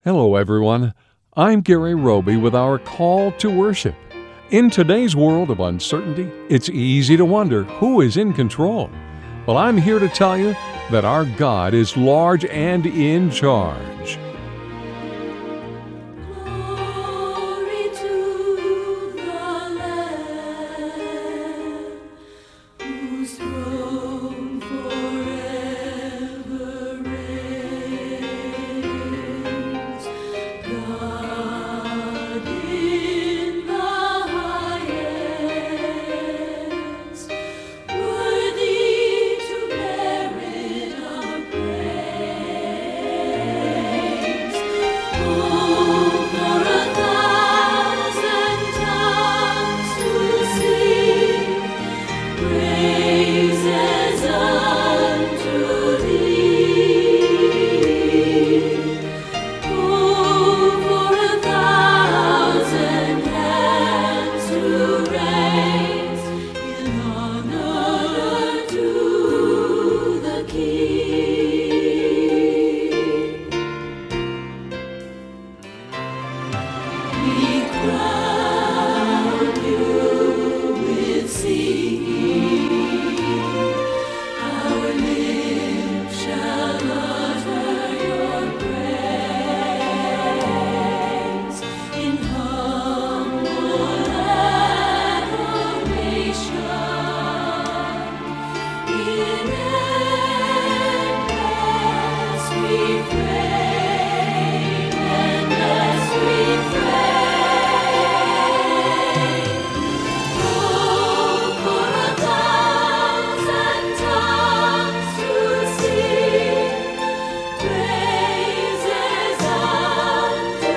Hello, everyone. I'm Gary Roby with our call to worship. In today's world of uncertainty, it's easy to wonder who is in control. Well, I'm here to tell you that our God is large and in charge. Glory to the Lamb, whose throne forever reigns. God in the highest, worthy to merit our praise. Oh, for a thousand tongues to sing praises unto Thee. Oh, for a thousand hands to raise in honor to the King. We crown you with singing. Our lips shall utter your praise in humble adoration. In endless refrain, endless refrain. Oh, for a thousand tongues to sing praises unto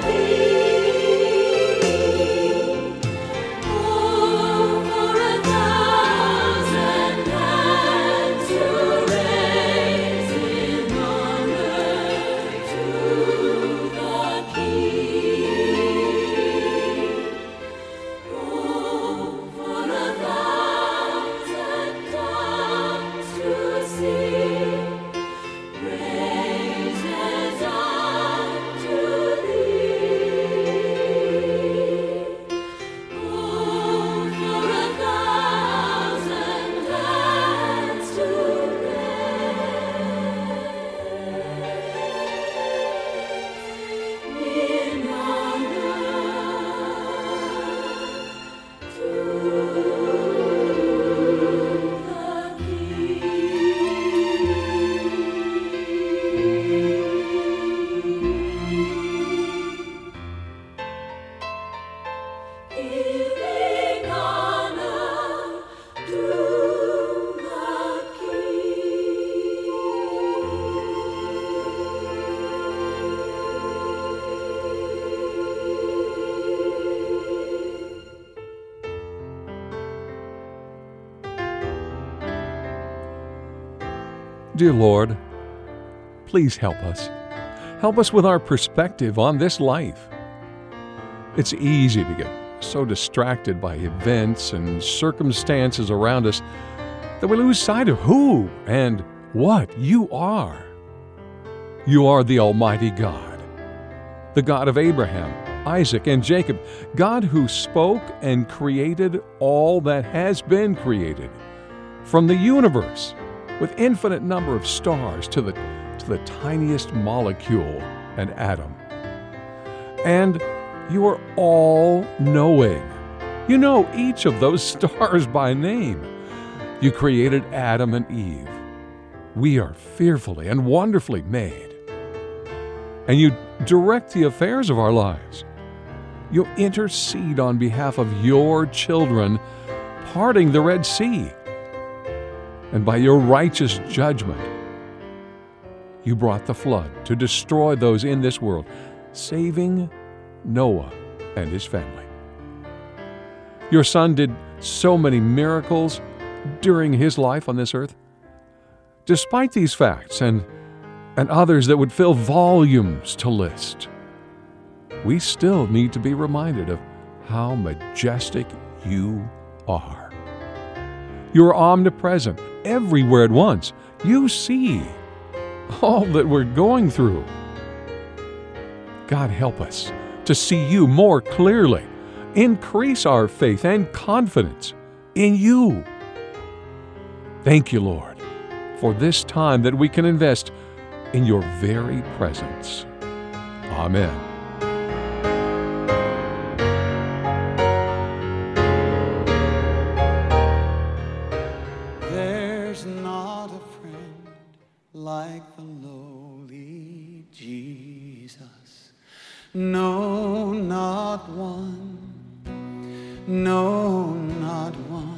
Thee. Oh, for a thousand hands to raise in honor to the King. Oh, for a thousand tongues to sing praises unto Thee. Oh, for a thousand hands to raise in honor to the King. Giving honor to the King. Dear Lord, please help us. Help us with our perspective on this life. It's easy to get so distracted by events and circumstances around us that we lose sight of who and what you are. You are the Almighty God, the God of Abraham, Isaac, and Jacob, God who spoke and created all that has been created, from the universe with infinite number of stars to the tiniest molecule and atom. And you are all-knowing. You know each of those stars by name. You created Adam and Eve. We are fearfully and wonderfully made. And you direct the affairs of our lives. You intercede on behalf of your children, parting the Red Sea. And by your righteous judgment, you brought the flood to destroy those in this world, saving Noah and his family. Your Son did so many miracles during his life on this earth. Despite these facts and others that would fill volumes to list, we still need to be reminded of how majestic you are. You're omnipresent, everywhere at once. You see all that we're going through. God, help us to see you more clearly. Increase our faith and confidence in you. Thank you, Lord, for this time that we can invest in your very presence. Amen. There's not a friend like the lowly Jesus. No, not one. No, not one.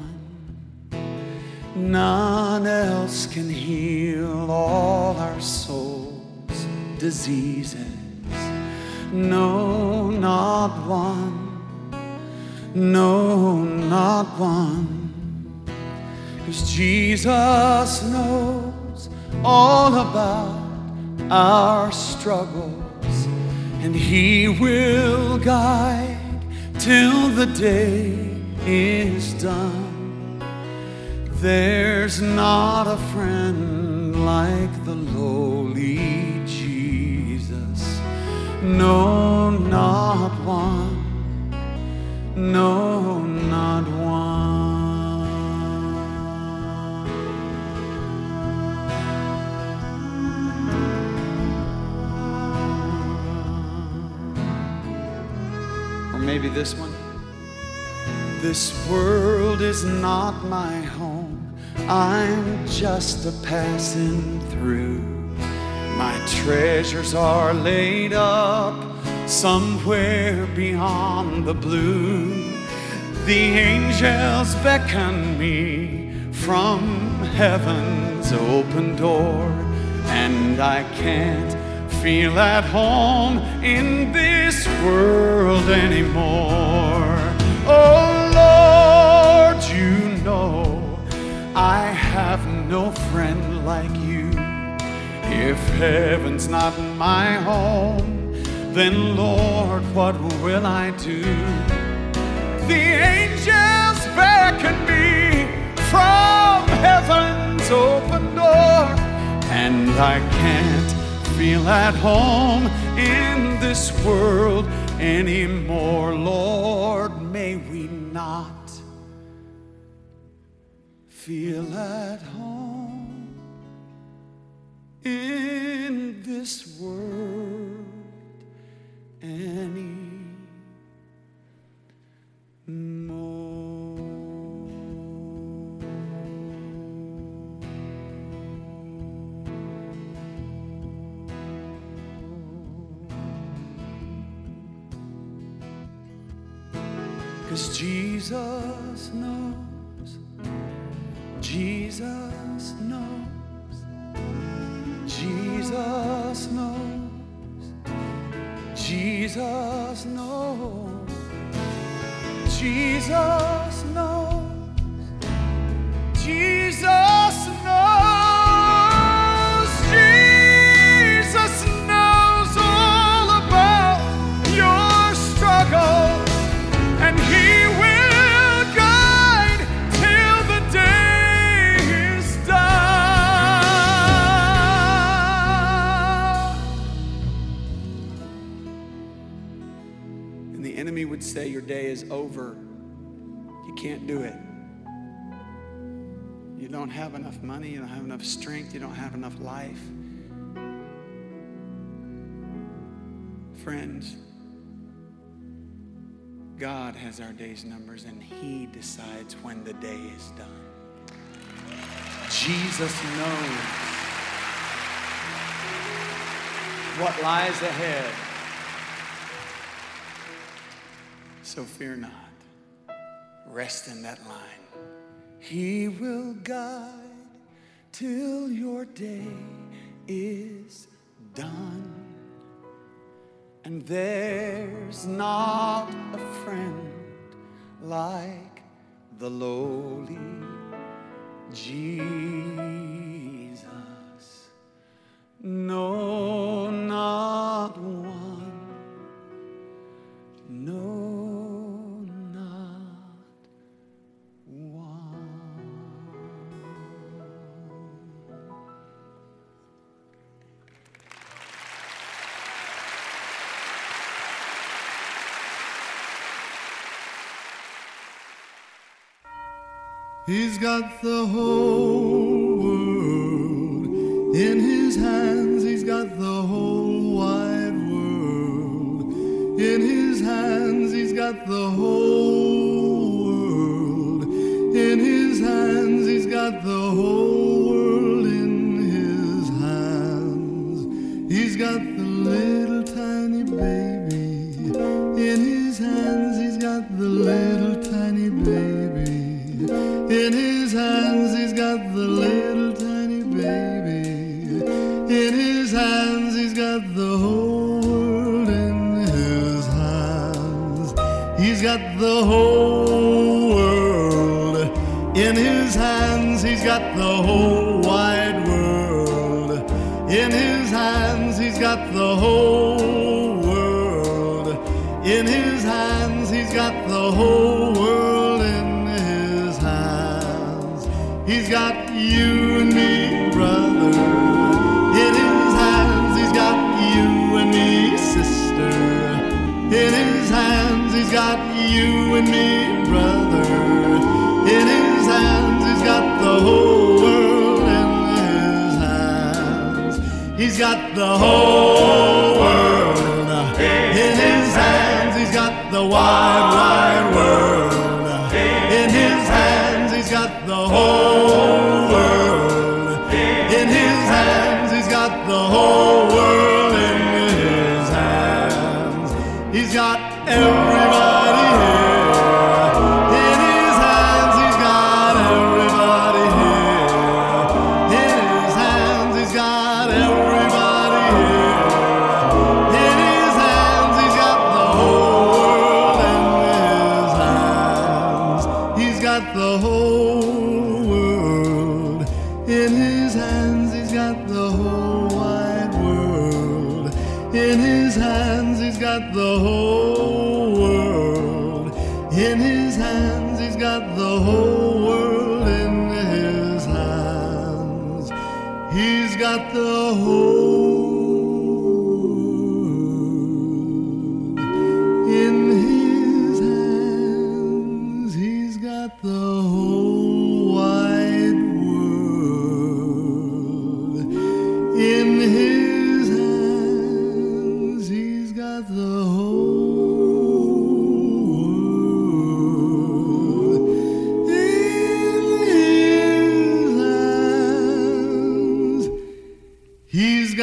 None else can heal all our souls' diseases. No, not one. No, not one. 'Cause Jesus knows all about our struggles, and He will guide till the day is done. There's not a friend like the lowly Jesus. No, not one. No, not one. Or maybe this one. This world is not my home. I'm just a passing through. My treasures are laid up somewhere beyond the blue. The angels beckon me from heaven's open door, and I can't feel at home in this world anymore. Oh Lord, you know I have no friend like you. If heaven's not my home, then Lord, what will I do? The angels beckon me from heaven's open door, and I can't feel at home in this world anymore. Lord, may we not feel at home in this world anymore. Cause Jesus knows, Jesus knows, Jesus knows, Jesus knows, Jesus knows, Jesus knows, Jesus knows all about your struggle. And He will guide till the day is done. And the enemy would say, your day is over. You can't do it. You don't have enough money. You don't have enough strength. You don't have enough life. Friends, God has our days numbers, and He decides when the day is done. Jesus knows what lies ahead. So fear not. Rest in that line. He will guide till your day is done. And there's not a friend like the lowly Jesus. No, not one. No, not one. He's got the whole world in his hands. He's got the whole wide world in his hands. He's got the whole world in his hands. He's got the whole world in his hands. He's got the little tiny baby in his hands. He's got the little tiny baby in his hands. He's got the little tiny baby in his hands. He's got the whole world in his hands. He's got the whole world in his hands. He's got the whole wide world in his hands. He's got the whole world in his hands. He's got the whole world in his hands. He's got you and me, brother, in his hands. He's got you and me, sister, in his hands. He's got you and me, brother, in his hands. He's got the whole world in his hands. He's got the whole world in his hands. He's got the wide, wide world in his hands. He's got the whole world in his hands. He's got the whole world in his hands. He's got everybody here in his hands. He's got everybody here in his hands. He's got everybody here in his hands. He's got the whole world in his hands. He's got the whole world in his hands. He's got the whole wide world in his hands. He's got the whole world in his hands. He's got the whole world in his hands. He's got the whole world in his hands. He's got the whole wide world in his hands. He's got the whole world in his hands. He's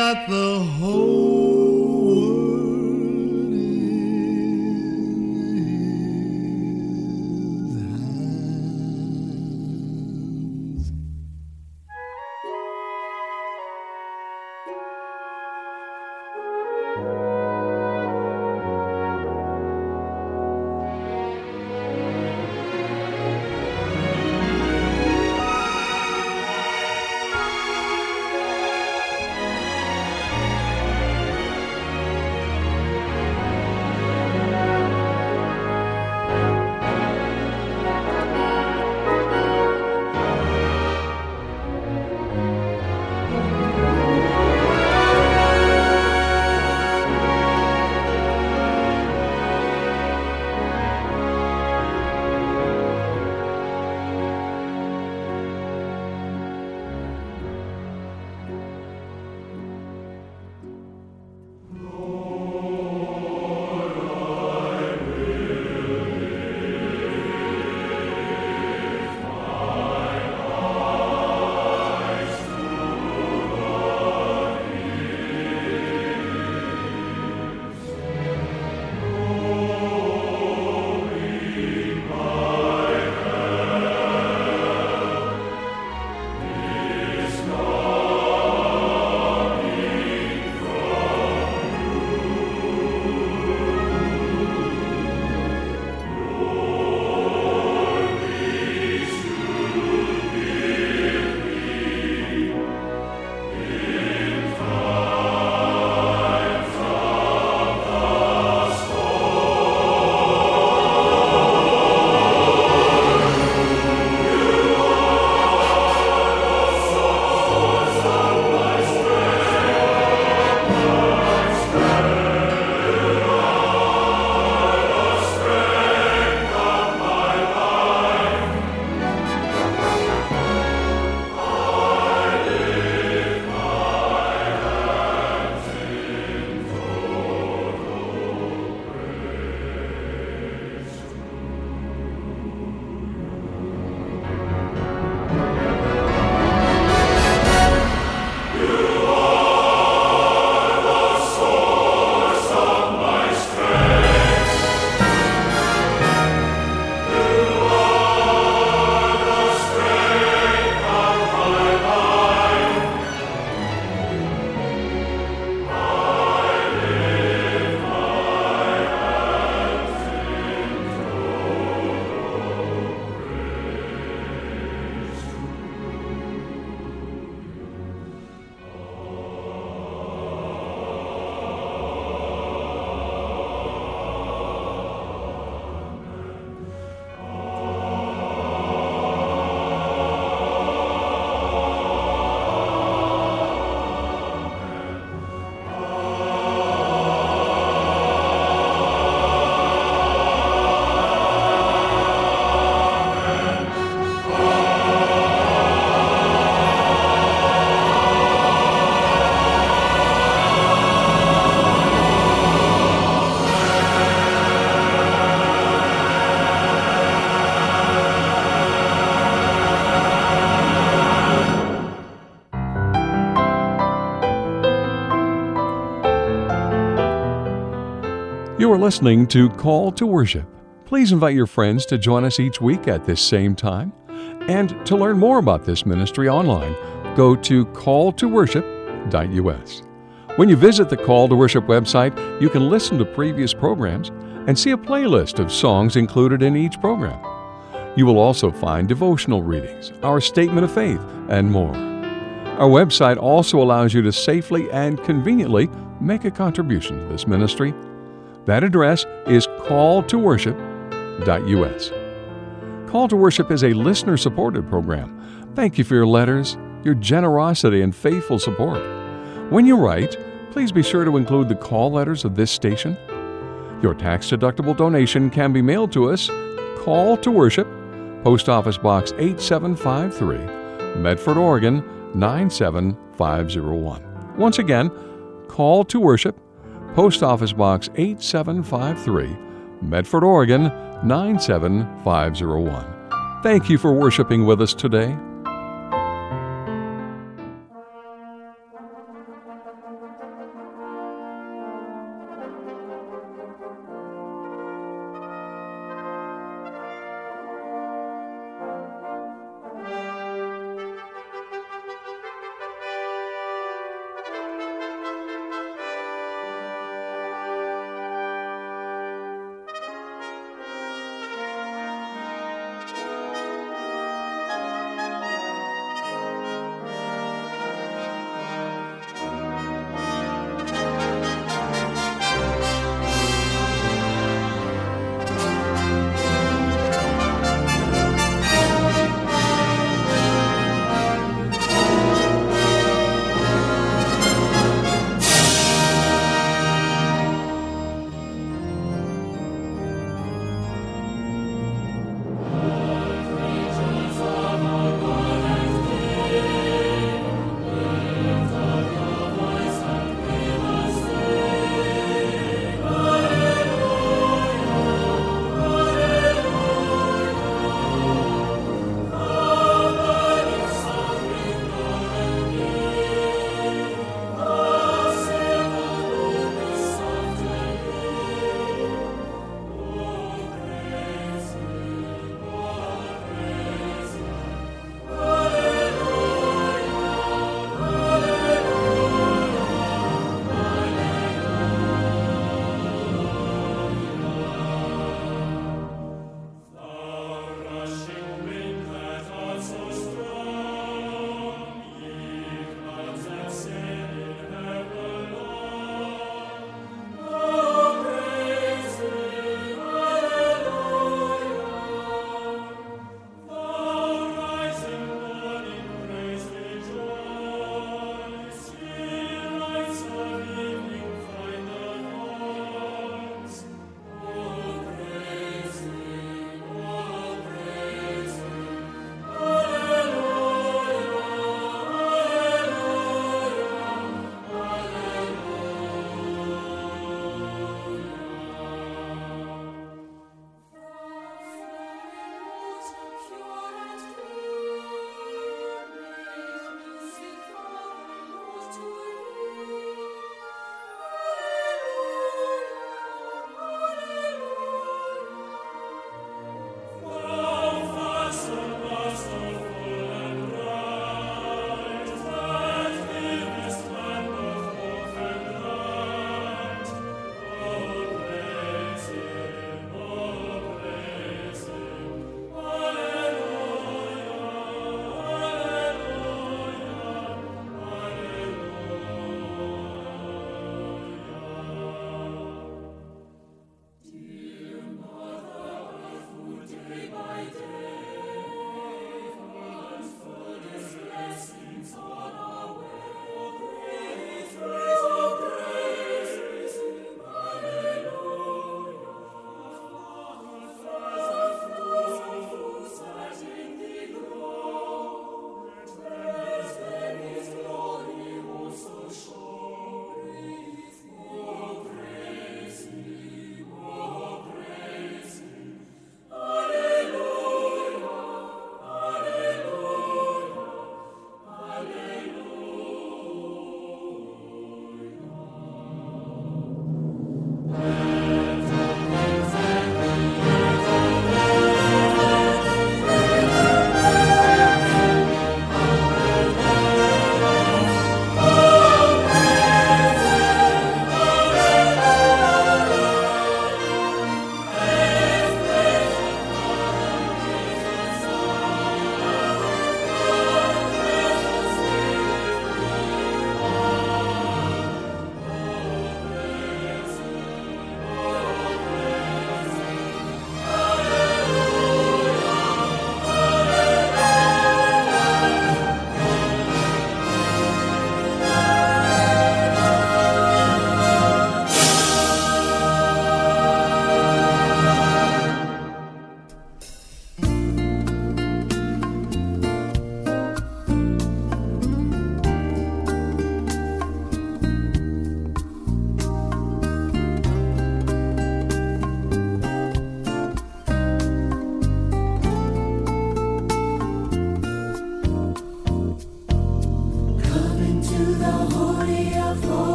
You are listening to Call to Worship. Please invite your friends to join us each week at this same time. And to learn more about this ministry online, go to calltoworship.us. When you visit the Call to Worship website, you can listen to previous programs and see a playlist of songs included in each program. You will also find devotional readings, our statement of faith, and more. Our website also allows you to safely and conveniently make a contribution to this ministry. That address is calltoworship.us. Call to Worship is a listener-supported program. Thank you for your letters, your generosity, and faithful support. When you write, please be sure to include the call letters of this station. Your tax-deductible donation can be mailed to us, Call to Worship, Post Office Box 8753, Medford, Oregon 97501. Once again, Call to Worship, Post Office Box 8753, Medford, Oregon 97501. Thank you for worshiping with us today.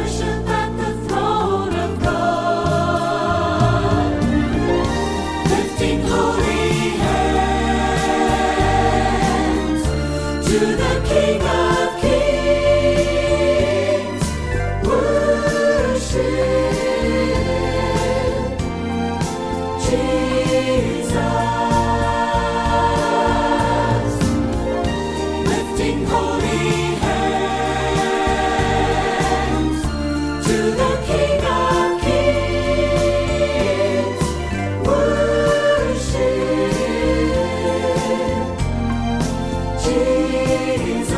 worship at the throne of God, lifting holy hands to the King of Kings. Worship Jesus, lifting holy hands to the King of Kings. Worship Jesus.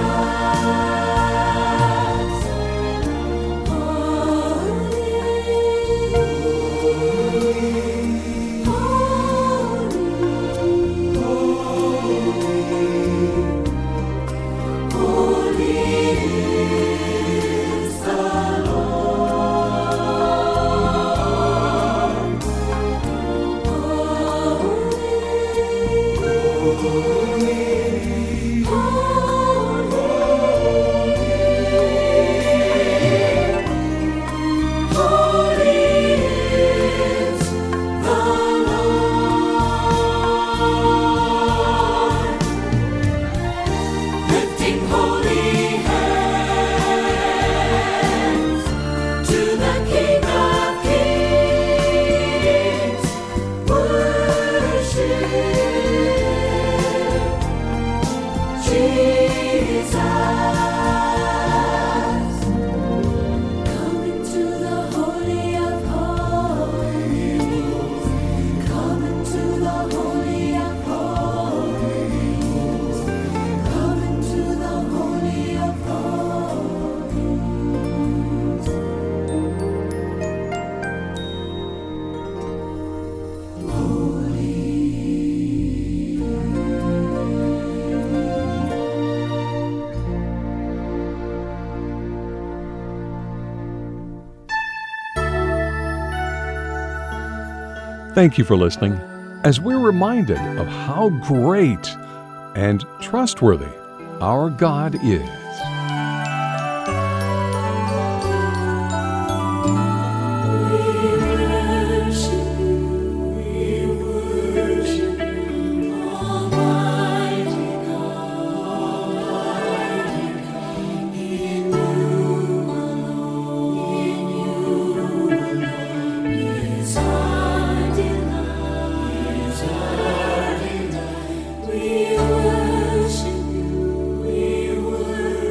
Thank you for listening as we're reminded of how great and trustworthy our God is. We worship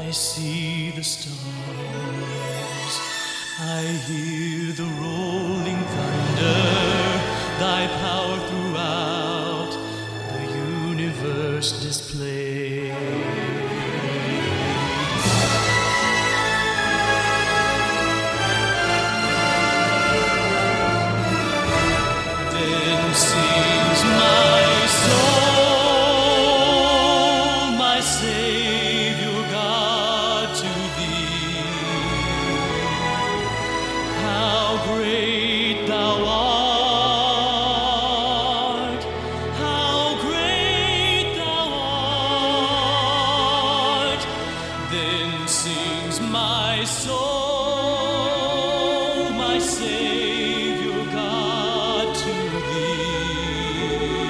I see the stars, I hear the rolling thunder, thy power throughout the universe displayed. Then sings my soul, my Savior God, to thee. How great thou art, how great thou art. Then sings my soul, my Savior God, to thee.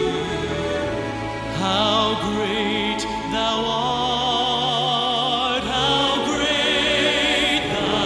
How great thou art, how great thou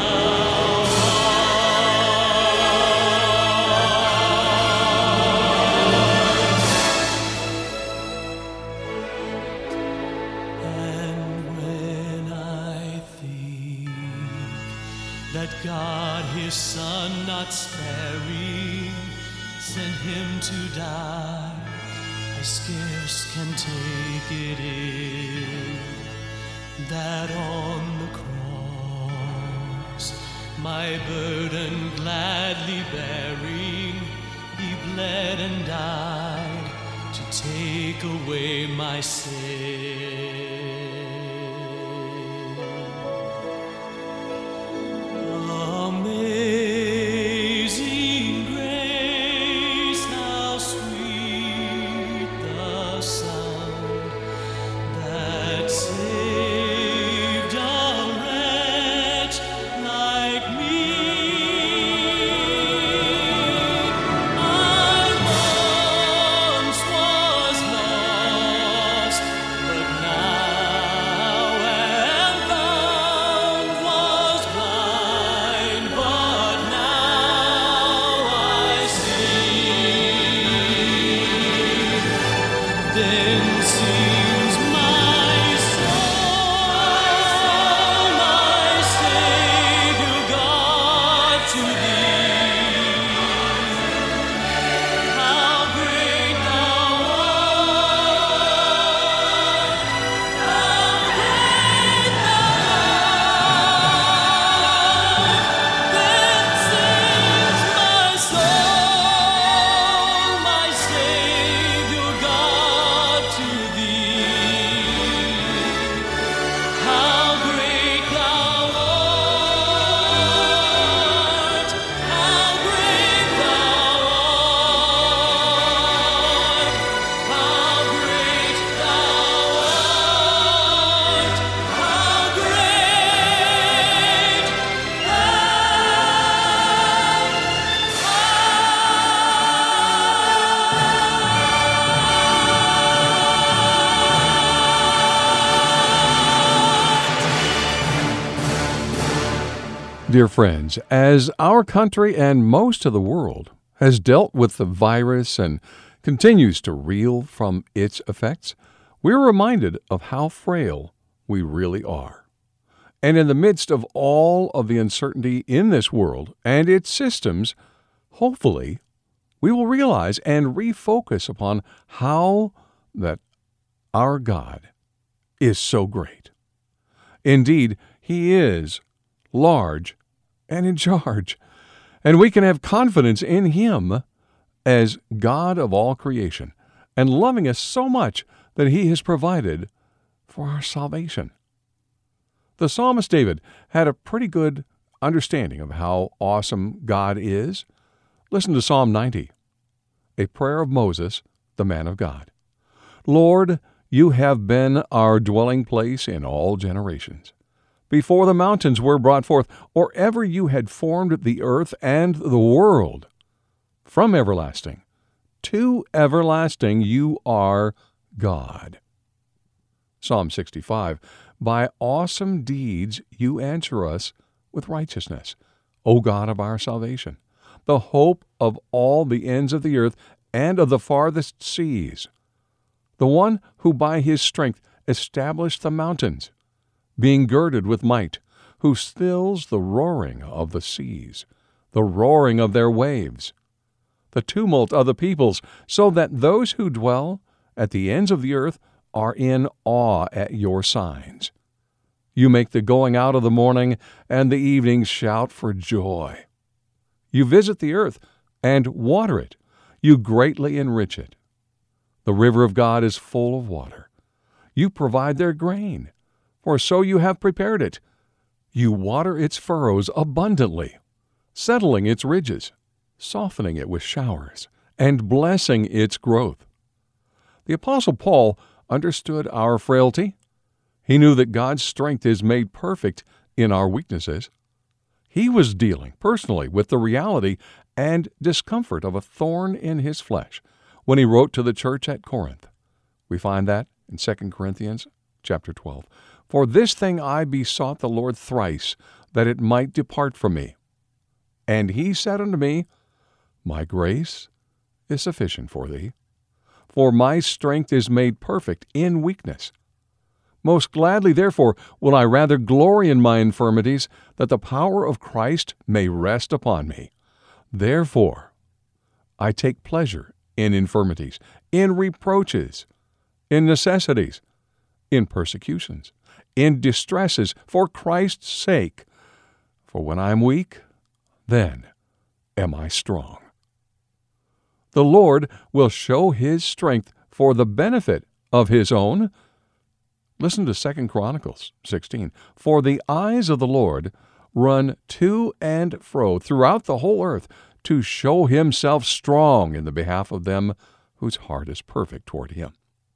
art. And when I think that God his Son not sparing sent him to die, I scarce can take it in that on the cross, my burden gladly bearing, he bled and died to take away my sin. Amazing grace, how sweet the sound that saved a wretch like me. I once was lost, but now am found, was blind, but now I see. Then sings my soul, my Savior God, to thee. How great thou art, how great thou art. Then sings my soul, my Savior God, to thee. How great thou art, how great thou art, how great thou art, how great Dear friends, as our country and most of the world has dealt with the virus and continues to reel from its effects, we're reminded of how frail we really are. And in the midst of all of the uncertainty in this world and its systems, hopefully, we will realize and refocus upon how that our God is so great. Indeed, He is large and in charge, and we can have confidence in Him as God of all creation and loving us so much that He has provided for our salvation. The psalmist David had a pretty good understanding of how awesome God is. Listen to Psalm 90, a prayer of Moses, the man of God. Lord, you have been our dwelling place in all generations. Before the mountains were brought forth, or ever you had formed the earth and the world, from everlasting to everlasting you are God. Psalm 65, by awesome deeds you answer us with righteousness, O God of our salvation, the hope of all the ends of the earth and of the farthest seas, the one who by his strength established the mountains. being girded with might, who stills the roaring of the seas, the roaring of their waves, the tumult of the peoples, so that those who dwell at the ends of the earth are in awe at your signs. You make the going out of the morning and the evening shout for joy. You visit the earth and water it. You greatly enrich it. The river of God is full of water. You provide their grain, for so you have prepared it. You water its furrows abundantly, settling its ridges, softening it with showers, and blessing its growth. The Apostle Paul understood our frailty. He knew that God's strength is made perfect in our weaknesses. He was dealing personally with the reality and discomfort of a thorn in his flesh when he wrote to the church at Corinth. We find that in 2 Corinthians chapter 12. For this thing I besought the Lord thrice, that it might depart from me. And he said unto me, My grace is sufficient for thee, for my strength is made perfect in weakness. Most gladly, therefore, will I rather glory in my infirmities, that the power of Christ may rest upon me. Therefore, I take pleasure in infirmities, in reproaches, in necessities, in persecutions, in distresses, for Christ's sake. For when I am weak, then am I strong. The Lord will show His strength for the benefit of His own. Listen to 2 Chronicles 16. For the eyes of the Lord run to and fro throughout the whole earth to show Himself strong in the behalf of them whose heart is perfect toward Him.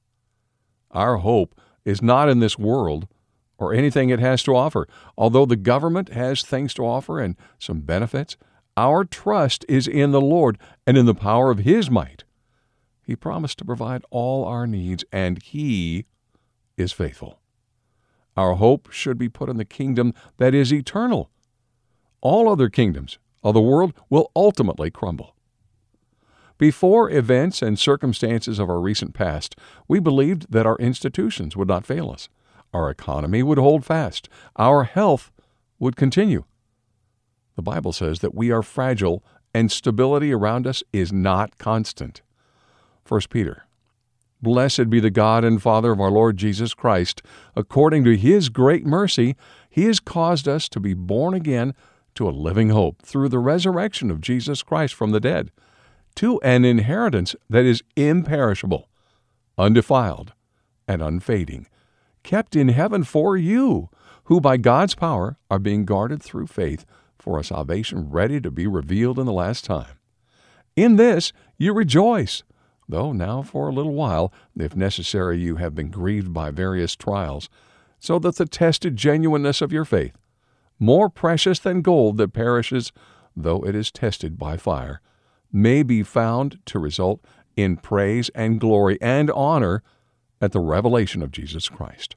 Our hope is not in this world or anything it has to offer. Although the government has things to offer and some benefits, our trust is in the Lord and in the power of His might. He promised to provide all our needs, and He is faithful. Our hope should be put in the kingdom that is eternal. All other kingdoms of the world will ultimately crumble. Before events and circumstances of our recent past, we believed that our institutions would not fail us. Our economy would hold fast. Our health would continue. The Bible says that we are fragile and stability around us is not constant. 1 Peter, Blessed be the God and Father of our Lord Jesus Christ. According to His great mercy, He has caused us to be born again to a living hope through the resurrection of Jesus Christ from the dead, to an inheritance that is imperishable, undefiled, and unfading, kept in heaven for you, who by God's power are being guarded through faith for a salvation ready to be revealed in the last time. In this you rejoice, though now for a little while, if necessary, you have been grieved by various trials, so that the tested genuineness of your faith, more precious than gold that perishes, though it is tested by fire, may be found to result in praise and glory and honor at the revelation of Jesus Christ.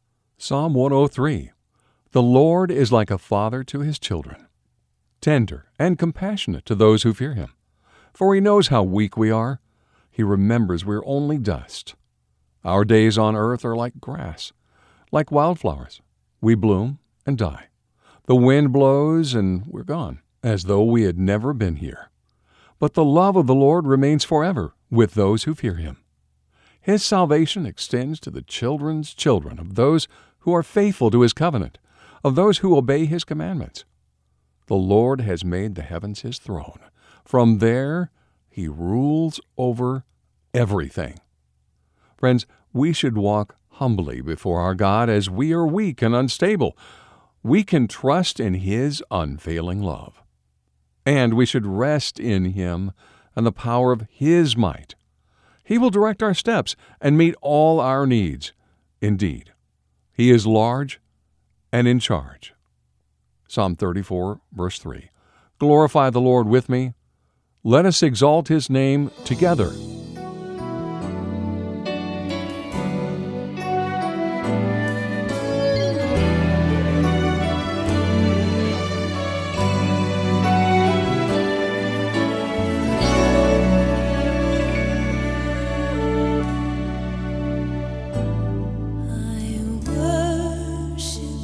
Psalm 103. The Lord is like a father to His children, tender and compassionate to those who fear Him. For He knows how weak we are. He remembers we are only dust. Our days on earth are like grass, like wildflowers. We bloom and die. The wind blows and we're gone, as though we had never been here. But the love of the Lord remains forever with those who fear Him. His salvation extends to the children's children of those who are faithful to His covenant, of those who obey His commandments. The Lord has made the heavens His throne. From there He rules over everything. Friends, we should walk humbly before our God as we are weak and unstable. We can trust in His unfailing love. And we should rest in Him and the power of His might. He will direct our steps and meet all our needs. Indeed, He is large and in charge. Psalm 34, verse 3. Glorify the Lord with me. Let us exalt His name together. I worship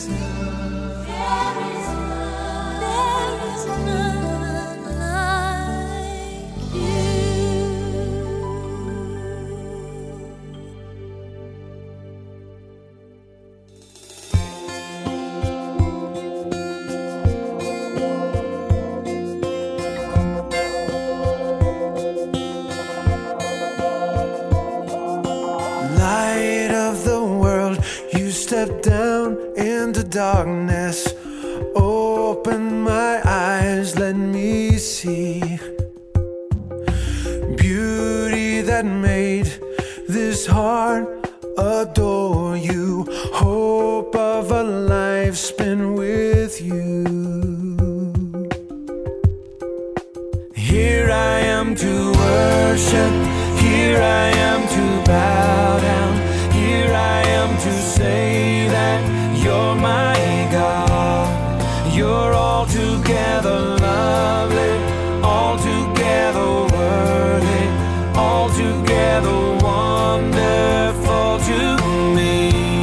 is none. There is none like you. Light of the world, you step down into darkness. Open my eyes, let me see beauty that made this heart adore you. Hope of a life spent with you. Here I am to worship, here I am to bow down, here I am to say that you're my God. You're altogether lovely, altogether worthy, altogether wonderful to me.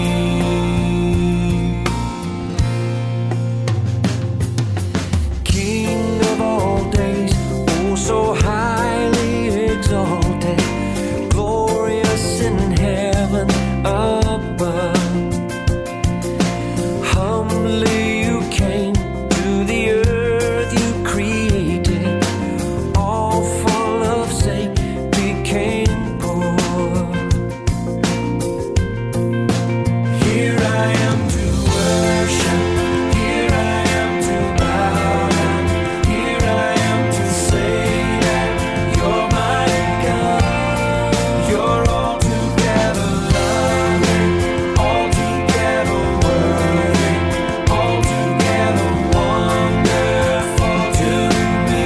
King of all days, oh so highly exalted, glorious in heaven above. Humbly you came to the earth you created, all for love's sake became poor. Here I am to worship, here I am to bow down, here I am to say that you're my God. You're altogether lovely, altogether worthy, altogether wonderful to me.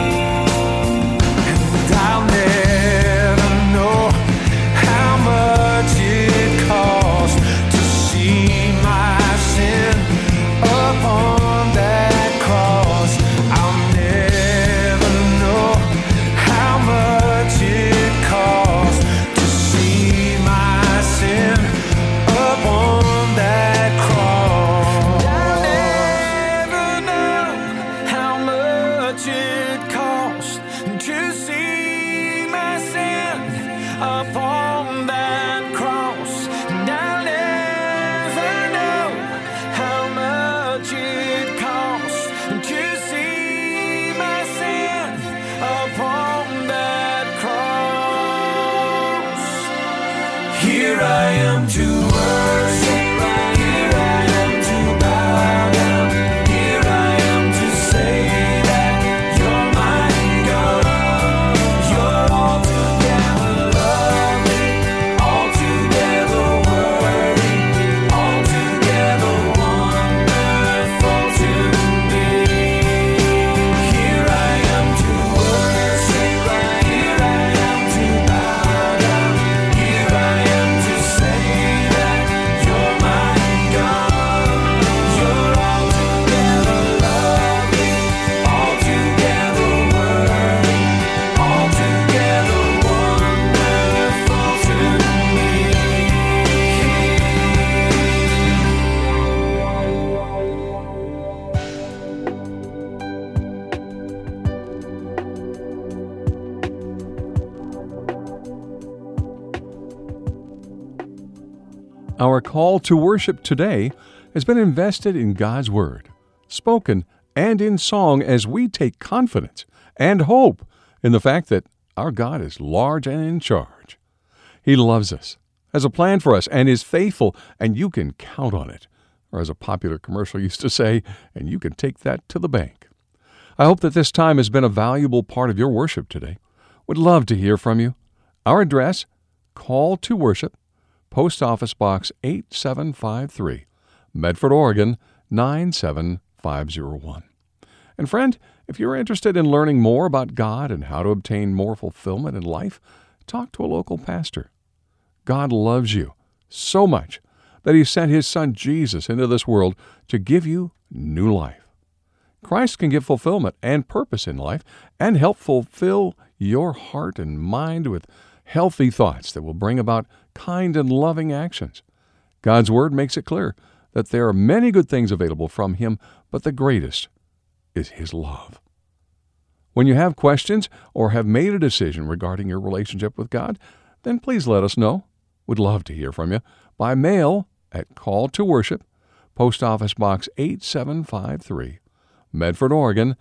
And I'll never know how much it cost to see my sin upon that cross. I'll never know how much it cost to see my sin upon that cross. I'll never know how much it cost to see my sin upon that cross. And I'll never know how much it cost to see my sin upon that cross. Here I am to worship, here I am to bow down, here I am to say that you're my God. You're altogether lovely, altogether worthy, altogether wonderful to me. Here I am to worship, here I am to bow down, here I am to say that you're my God. You're altogether lovely, altogether worthy, altogether wonderful to me. Our call to worship today has been invested in God's Word, spoken and in song as we take confidence and hope in the fact that our God is large and in charge. He loves us, has a plan for us, and is faithful, and you can count on it. Or as a popular commercial used to say, and you can take that to the bank. I hope that this time has been a valuable part of your worship today. Would love to hear from you. Our address, Call to Worship, Post Office Box 8753, Medford, Oregon 97501. And friend, if you're interested in learning more about God and how to obtain more fulfillment in life, talk to a local pastor. God loves you so much that He sent His Son Jesus into this world to give you new life. Christ can give fulfillment and purpose in life and help fulfill your heart and mind with healthy thoughts that will bring about kind and loving actions. God's Word makes it clear that there are many good things available from Him, but the greatest is His love. When you have questions or have made a decision regarding your relationship with God, then please let us know. We'd love to hear from you by mail at Call to Worship, Post Office Box 8753, Medford, Oregon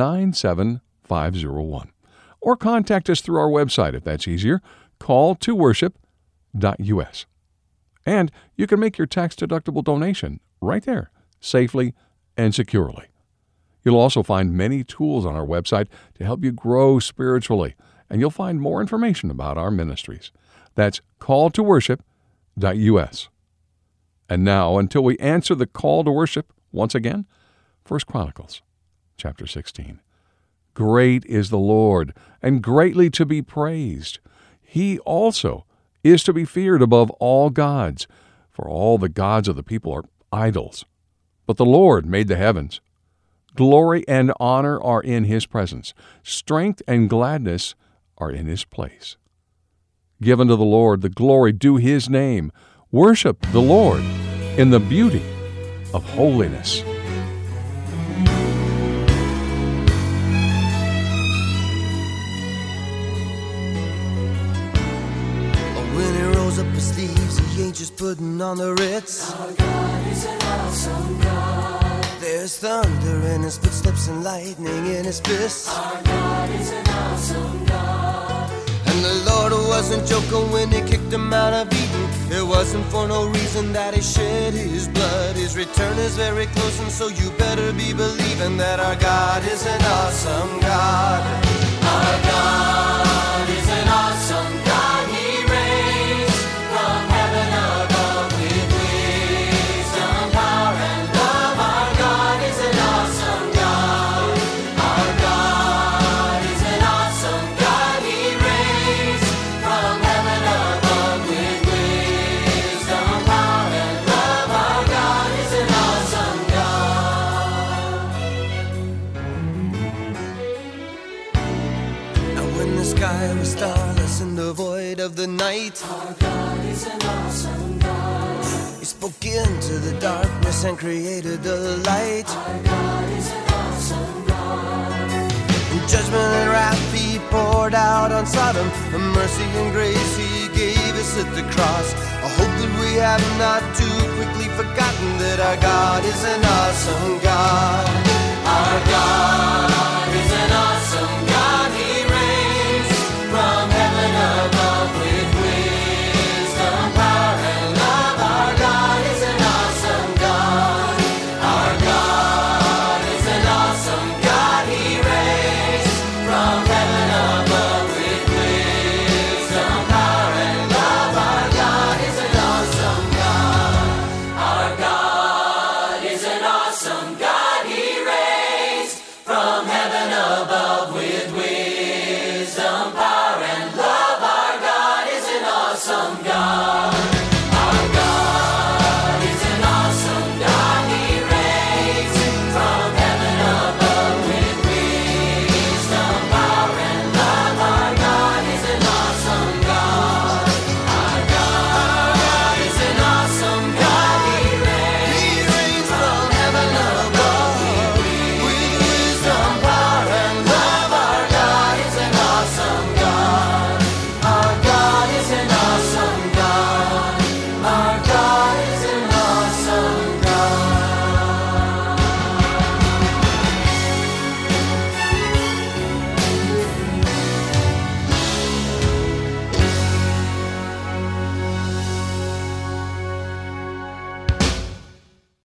97501. Or contact us through our website if that's easier, calltoworship.us. And you can make your tax-deductible donation right there, safely and securely. You'll also find many tools on our website to help you grow spiritually, and you'll find more information about our ministries. That's calltoworship.us. And now, until we answer the call to worship once again, 1 Chronicles chapter 16. Great is the Lord, and greatly to be praised. He also is to be feared above all gods, for all the gods of the people are idols. But the Lord made the heavens. Glory and honor are in His presence. Strength and gladness are in His place. Give unto the Lord the glory due His name. Worship the Lord in the beauty of holiness. When He rolls up His sleeves, He ain't just putting on the Ritz. Our God is an awesome God. There's thunder in His footsteps and lightning in His fists. Our God is an awesome God. And the Lord wasn't joking when He kicked Him out of Eden. It wasn't for no reason that He shed His blood. His return is very close, and so you better be believing that our God is an awesome God. Our God is an awesome God. He reigns from heaven above with wisdom, power, and love. Our God is an awesome God. Our God is an awesome God. He reigns from heaven above with wisdom, power, and love. Our God is an awesome God. And when the sky was starless in the void of the night, Our God is an awesome God. He spoke into the darkness and created the light. Our God is an awesome God. And judgment and wrath He poured out on Sodom, and mercy and grace He gave us at the cross. I hope that we have not too quickly forgotten that our God is an awesome God.